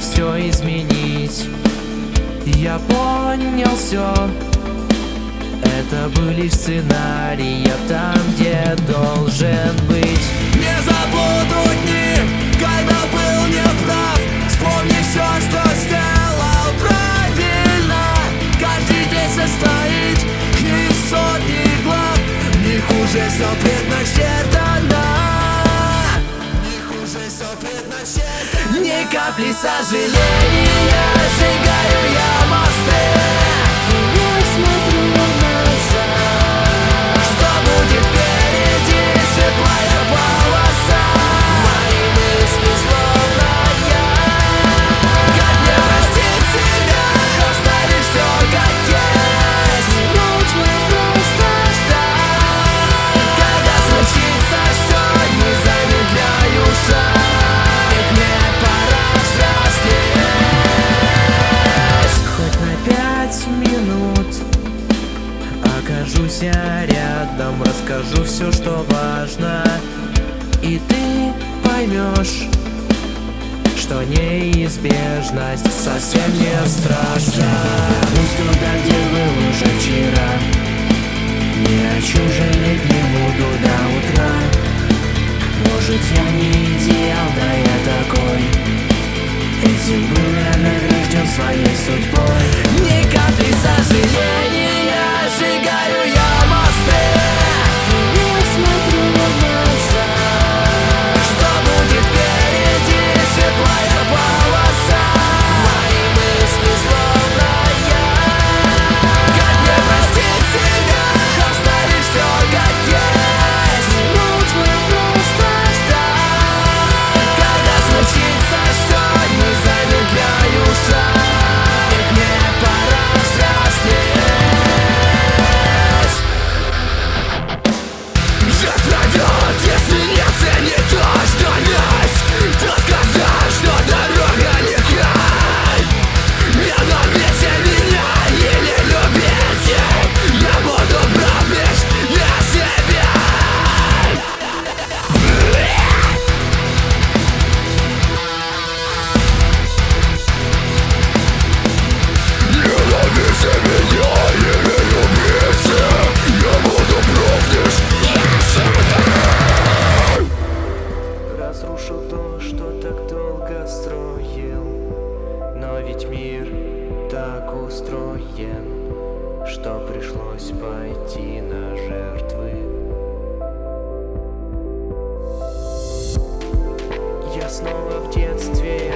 все изменить. Я понял все, это были сценарии, я там, где должен быть. Не забуду дни, когда был неправ. Вспомни все, что сделал правильно. Каждый день состоит из сотни глав. Не хуже все предначертано. Не хуже все предначертано. Ни капли сожаления, сжигаю я мосты. Я смотрю назад. Что будет впереди, светлая полоса. Мои мысли словно я. Как мне простить себя, оставить все как есть? Нужно просто ждать. Когда случится все, не замедляю шаг. Ведь мне пора взрослеть. Хоть на 5 минут окажусь я рядом, расскажу все, что важно, и ты поймешь, что неизбежность совсем не страшна. Вернусь туда, где был уже вчера. Ни о чем жалеть не буду до утра. Может, я не идеал, да я такой. Этим был я награжден своей судьбой. Ни капли сожаления, сжигаю я мосты. Я смотрю назад. Что будет впереди, светлая полоса. Мои мысли словно я. Как мне простить себя, оставить все как есть? Нужно просто ждать. Когда случится все, не замедляю шаг. Ведь мне пора взрослеть. Жизнь пройдет, если не ценит то, что есть. Кто сказал, что дорога легкая? Не любите меня или любите, я буду прав лишь для себя. Не любите меня или любите, я буду прав лишь для себя. Разрушу то, что так долго строил. Но ведь мир так устроен, что пришлось пойти на жертвы. Я снова в детстве,